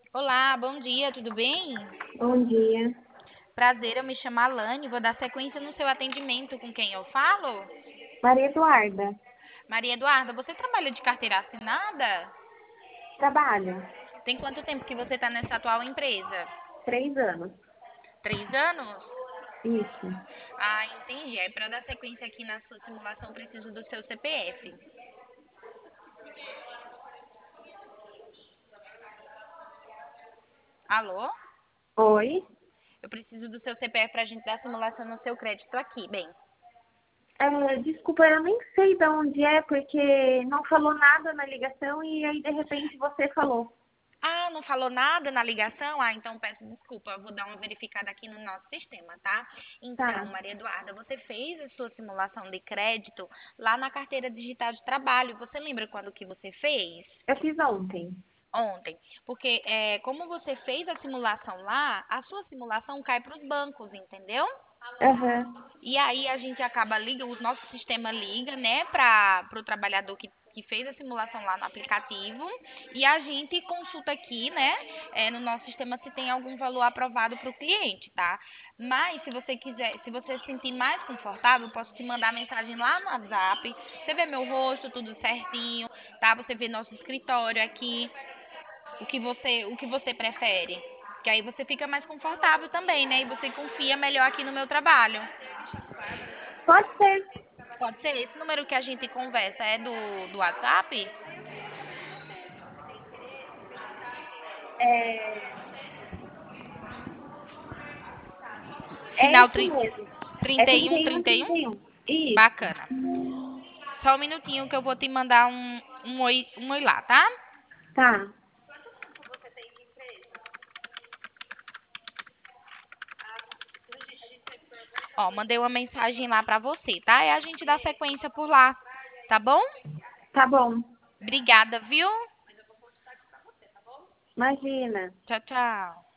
Olá, bom dia, tudo bem? Bom dia. Prazer, eu me chamo Alane, vou dar sequência no seu atendimento com quem eu falo? Maria Eduarda. Maria Eduarda, você trabalha de carteira assinada? Trabalho. Tem quanto tempo que você está nessa atual empresa? 3 anos. 3 anos? Isso. Ah, entendi. Aí, para dar sequência aqui na sua simulação, preciso do seu CPF. Alô? Oi. Eu preciso do seu CPF para a gente dar simulação no seu crédito aqui. Bem, Desculpa, eu nem sei de onde é, porque não falou nada na ligação e aí de repente você falou. ah, não falou nada na ligação? Ah, então peço desculpa. Eu vou dar uma verificada aqui no nosso sistema, tá? Então, Tá. Maria Eduarda, você fez a sua simulação de crédito lá na carteira digital de trabalho. Você lembra quando que você fez? Eu fiz ontem. Ontem. Porque como você fez a simulação lá, a sua simulação cai para os bancos, entendeu? Aham. E aí a gente acaba liga, o nosso sistema liga, né, para o trabalhador que fez a simulação lá no aplicativo e a gente consulta aqui, né, no nosso sistema se tem algum valor aprovado para o cliente, tá? Mas se você quiser, se você se sentir mais confortável, eu posso te mandar mensagem lá no WhatsApp. Você vê meu rosto, tudo certinho, tá? Você vê nosso escritório aqui, o que você prefere. Que aí você fica mais confortável também, né? E você confia melhor aqui no meu trabalho. Pode ser. Pode ser esse número que a gente conversa é do WhatsApp? É, é Final esse mesmo. É trinta e trinta um e um trinta e trinta um. e um. Isso. Bacana. Só um minutinho que eu vou te mandar um oi lá, tá? Tá. Ó, mandei uma mensagem lá pra você, tá? E a gente dá sequência por lá, tá bom? Tá bom. Obrigada, viu? Imagina. Tchau, tchau.